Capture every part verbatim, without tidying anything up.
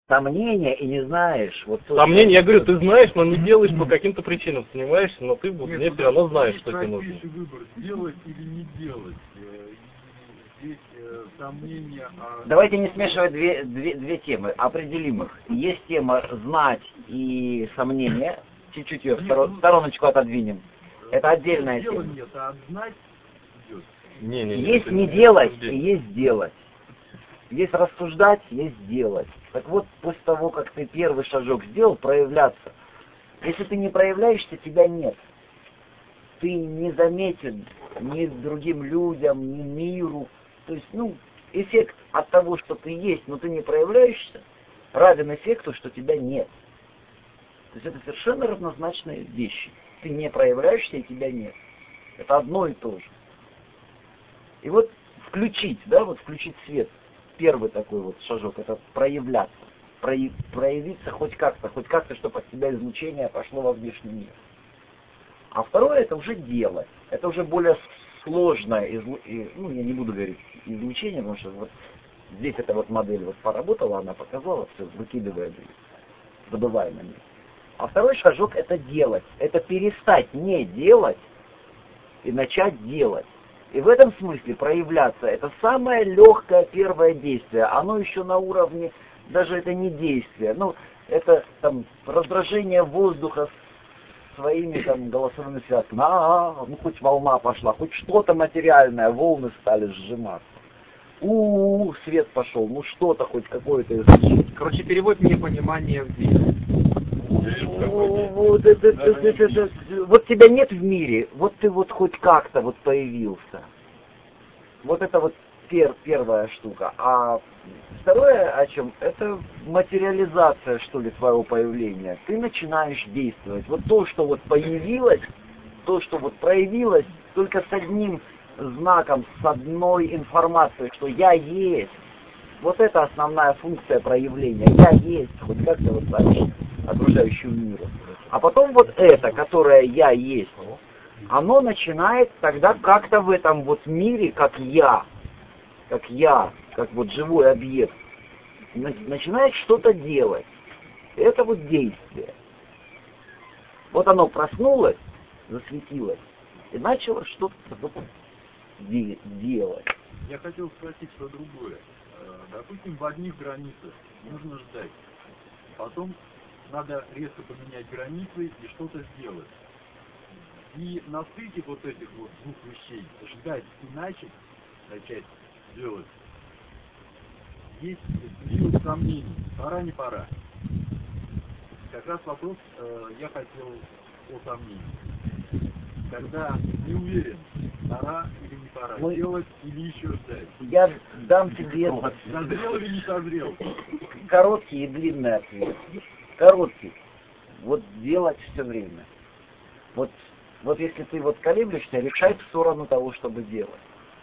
сомнения и не знаешь. Вот сомнения, я говорю, ты знаешь, но не делаешь по каким-то причинам, сомневаешься, но ты вот Нет, мне все равно знаешь, что тебе нужно. Выбор, делать или не делать. Здесь э, сомнения о... Давайте не смешивать две, две, две темы, определим их. Есть тема знать и сомнения, чуть-чуть ее в сторон, стороночку отодвинем. Это отдельная тема. Нет, а знать идет. Не, не, не, есть не делать и есть делать. Есть рассуждать, есть делать. Так вот, после того, как ты первый шажок сделал, проявляться. Если ты не проявляешься, тебя нет. Ты не заметен ни другим людям, ни миру. То есть, ну, эффект от того, что ты есть, но ты не проявляешься, равен эффекту, что тебя нет. То есть это совершенно равнозначные вещи. Ты не проявляешься, и тебя нет. Это одно и то же. И вот включить, да, вот включить свет. Первый такой вот шажок, это проявляться. Прояв, проявиться хоть как-то, хоть как-то, чтобы от тебя излучение пошло во внешний мир. А второе, это уже делать. Это уже более сложное, излу... ну, я не буду говорить излучение, потому что вот здесь эта вот модель вот поработала, она показала, все, выкидывая, забывая на ней. А второй шажок, это делать. Это перестать не делать и начать делать. И в этом смысле проявляться, это самое легкое первое действие. Оно еще на уровне, даже это не действие, ну, это там раздражение воздуха своими там голосовыми связками. А, ну хоть волна пошла, хоть что-то материальное, волны стали сжиматься. У-у-у, свет пошел, ну что-то хоть какое-то излучение. Короче, перевод непонимания в мире. Вот, это, это, это, это, вот тебя нет в мире, вот ты вот хоть как-то вот появился. Вот это вот пер, первая штука. А второе, о чем, это материализация, что ли, твоего появления. Ты начинаешь действовать. Вот то, что вот появилось, то, что вот проявилось, только с одним знаком, с одной информацией, что я есть. Вот это основная функция проявления. Я есть, хоть как-то вот сообщить окружающему миру. А потом вот это, которое я есть, оно начинает тогда как-то в этом вот мире, как я, как я, как вот живой объект, начинает что-то делать. Это вот действие. Вот оно проснулось, засветилось и начало что-то делать. Я хотел спросить про другое. Допустим, в одних границах нужно ждать. Потом надо резко поменять границы и что-то сделать. И на стыке вот этих вот двух вещей, ждать и начать, начать делать, есть период сомнений, пора не пора. Как раз вопрос э, я хотел о сомнении. Когда не уверен, пора или не пора, ну, делать или еще ждать. Я дам тебе созрел или не созрел. Короткий и длинный ответ. Короткий. Вот делать все время. Вот, вот если ты вот колеблешься, решай в сторону того, чтобы делать.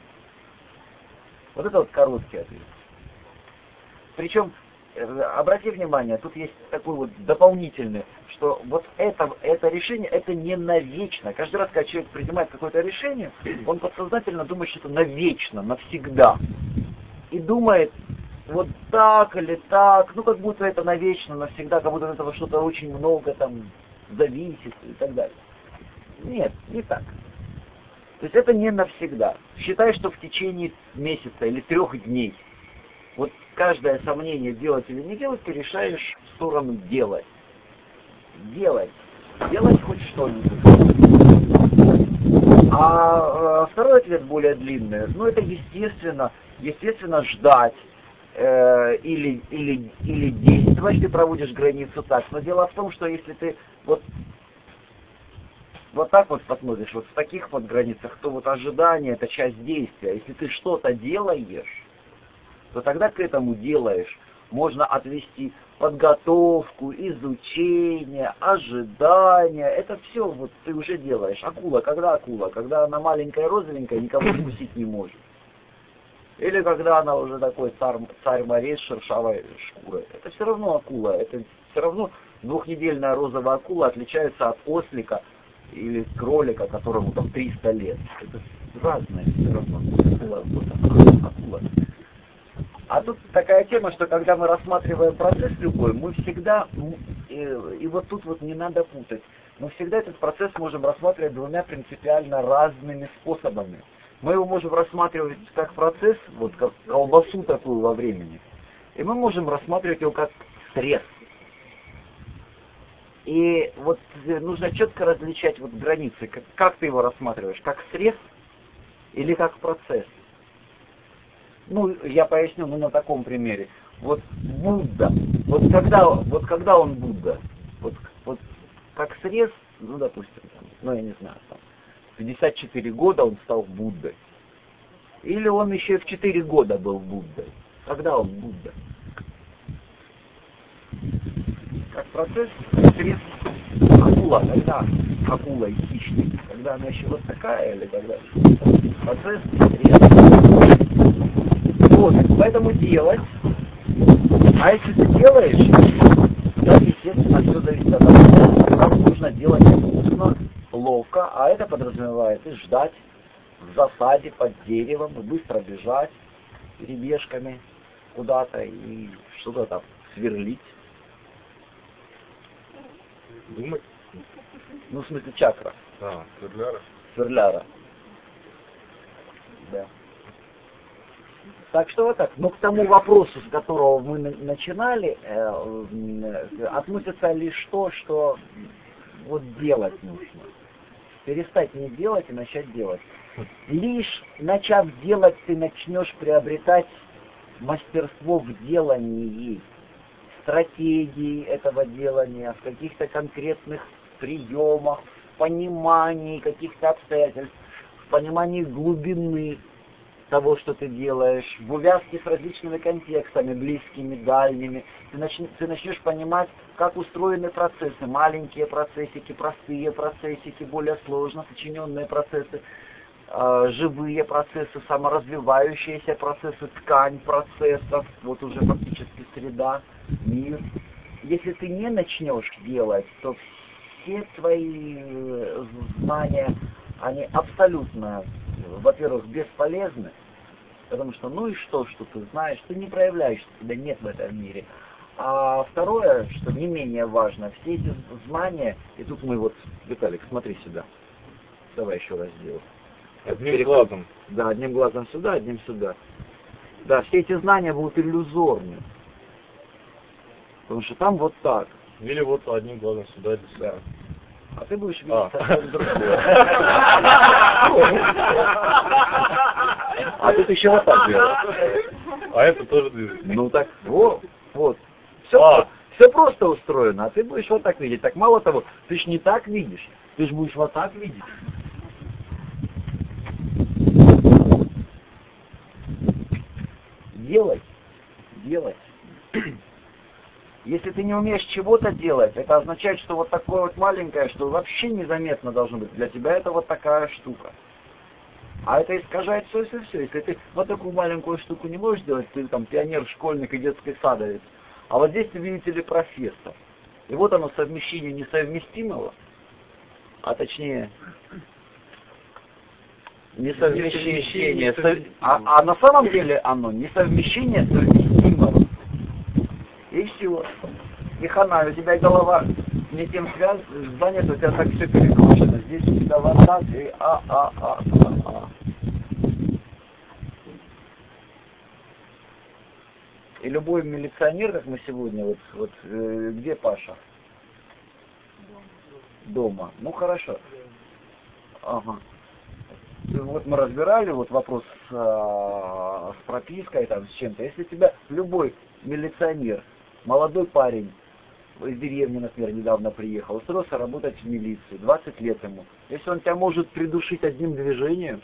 Вот это вот короткий ответ. Причем, обрати внимание, тут есть такой вот дополнительный, что вот это, это решение, это не навечно. Каждый раз, когда человек принимает какое-то решение, он подсознательно думает, что это навечно, навсегда. И думает, вот так или так, ну как будто это навечно, навсегда, как будто от этого что-то очень много там зависит и так далее. Нет, не так. То есть это не навсегда. Считай, что в течение месяца или трех дней вот каждое сомнение, делать или не делать, ты решаешь в сторону делать. Делать. Делать хоть что-нибудь. А э, второй ответ более длинный. Ну это естественно, естественно ждать э, или, или, или действовать. Ты проводишь границу так. Но дело в том, что если ты вот вот так вот посмотришь, вот в таких вот границах, то вот ожидание это часть действия. Если ты что-то делаешь, то тогда к этому делаешь можно отвести подготовку, изучение, ожидание. Это все вот ты уже делаешь. Акула, когда акула? Когда она маленькая, розовенькая, никого вкусить не может. Или когда она уже такой царь, царь-морей с шершавой шкурой. Это все равно акула. Это все равно двухнедельная розовая акула отличается от ослика или кролика, которому там триста лет. Это разное все равно. Акула, вот, акула. А тут такая тема, что когда мы рассматриваем процесс любой, мы всегда, и, и вот тут вот не надо путать, мы всегда этот процесс можем рассматривать двумя принципиально разными способами. Мы его можем рассматривать как процесс, вот как колбасу такую во времени, и мы можем рассматривать его как срез. И вот нужно четко различать вот границы, как, как ты его рассматриваешь, как срез или как процесс. Ну, я поясню, ну, на таком примере. Вот Будда, вот когда, вот когда он Будда, вот, вот как срез, ну, допустим, там, ну, я не знаю, там, в пятьдесят четыре года он стал Буддой. Или он еще и в четыре года был Буддой. Когда он Будда? Как процесс, срез, акула, когда акула и хищник, когда она еще вот такая, или когда процесс, срез. Вот, поэтому делать, а если ты делаешь, то, естественно, все зависит от того, как нужно делать вкусно, ловко, а это подразумевает и ждать в засаде под деревом, и быстро бежать перебежками куда-то и что-то там сверлить. Думать? Ну, в смысле чакра. А, сверляра. Сверляра. Да. Так что вот так. Но к тому вопросу, с которого мы начинали, э, относится лишь то, что вот делать нужно. Перестать не делать и начать делать. Лишь начав делать, ты начнешь приобретать мастерство в делании, стратегии этого делания, в каких-то конкретных приемах, в понимании каких-то обстоятельств, в понимании глубины того, что ты делаешь, в увязке с различными контекстами, близкими, дальними. Ты, нач... ты начнешь понимать, как устроены процессы, маленькие процессики, простые процессики, более сложно сочиненные процессы, э, живые процессы, саморазвивающиеся процессы, ткань процессов, вот уже фактически среда, мир. Если ты не начнешь делать, то все твои знания, они абсолютно, во-первых, бесполезны, потому что ну и что, что ты знаешь, ты не проявляешь, что тебя нет в этом мире. А второе, что не менее важно, все эти знания, и тут мы вот, Виталик, смотри сюда, давай еще раз сделай. Одним Переход. глазом. Да, одним глазом сюда, одним сюда. Да, все эти знания будут иллюзорны, потому что там вот так. Или вот одним глазом сюда, или сюда. Да. А ты будешь видеть а. совсем другое. А тут еще вот так делаешь. А это тоже движется. Ну так, вот, вот. Все, а. все просто устроено, а ты будешь вот так видеть. Так мало того, ты ж не так видишь, ты ж будешь вот так видеть. Делать, делать. Если ты не умеешь чего-то делать, это означает, что вот такое вот маленькое, что вообще незаметно должно быть. Для тебя это вот такая штука. А это искажает все, все, все. Если ты вот такую маленькую штуку не можешь делать, ты там пионер, школьник и детский садовец. А вот здесь ты, видите ли, профессор. И вот оно совмещение несовместимого, а точнее несовмещение, сов... а, а на самом деле оно несовмещение совместимого. И все. И хана, у тебя голова не тем связана, занята, у тебя так все перекручено. Здесь у тебя вот так и а, а, а, а, а. И любой милиционер, как мы сегодня, вот, вот э, где Паша? Дома. Ну хорошо. Ага. Вот мы разбирали вот вопрос с, а, с пропиской, там, с чем-то. Если тебя любой милиционер, молодой парень из деревни, например, недавно приехал, устроился работать в милицию, двадцать лет ему. Если он тебя может придушить одним движением,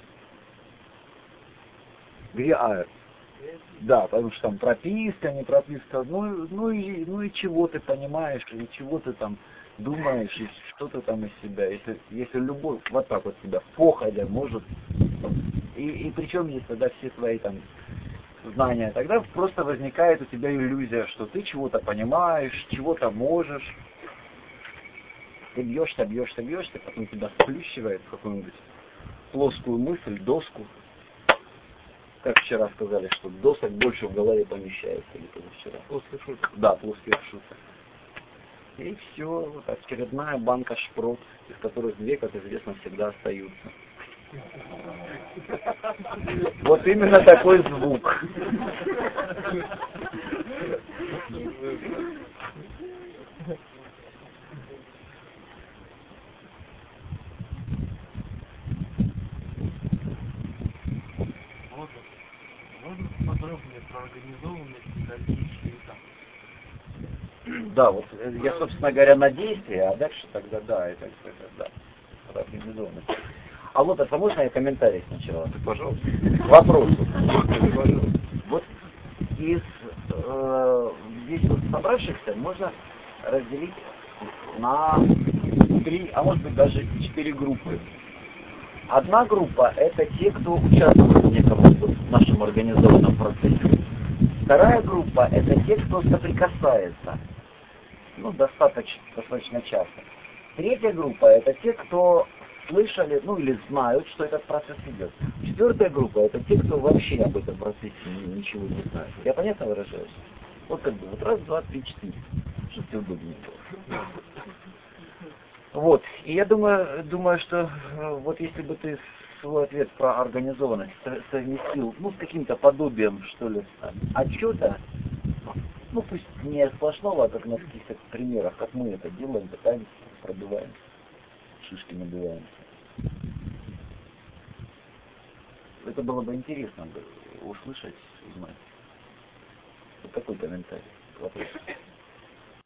где аэр? Да, потому что там прописка, не прописка, ну, ну, и, ну и чего ты понимаешь, и чего ты там думаешь, и что ты там из себя. Если, если любой вот так вот тебя походя может, и, и причем есть тогда все твои там знания, тогда просто возникает у тебя иллюзия, что ты чего-то понимаешь, чего-то можешь. Ты бьешься, бьешься, бьешься, потом тебя сплющивает в какую-нибудь плоскую мысль, доску. как вчера сказали, что досок больше в голове помещается, или позавчера. После шуток. Да, после шуток. И все, вот очередная банка шпрот, из которых две, как известно, всегда остаются. Вот именно такой звук. Можно подробнее про организованность и дальнейшие этапы? Да, вот я, собственно говоря, на действие, а дальше тогда да, это, это да, про организованность. А вот это можно я комментарий сначала? Пожалуйста. К вопросу. Пожалуйста. Вот из э, здесь вот собравшихся можно разделить на три, а может быть даже четыре группы. Одна группа — это те, кто участвует в неком вот, в нашем организованном процессе. Вторая группа — это те, кто соприкасается, ну, достаточно, достаточно часто. Третья группа — это те, кто слышали, ну, или знают, что этот процесс идет. Четвертая группа — это те, кто вообще об этом процессе ничего не знает. Я понятно выражаюсь? Вот как бы, вот раз, два, три, четыре. Чтобы тебе удобнее было. Вот. И я думаю, думаю, что вот если бы ты свой ответ про организованность совместил, ну, с каким-то подобием, что ли, отчета, ну, пусть не сплошного, а как на каких-то примерах, как мы это делаем, пытаемся, пробиваем, шишки набиваем. Это было бы интересно бы услышать, узнать. Вот такой комментарий к вопросу.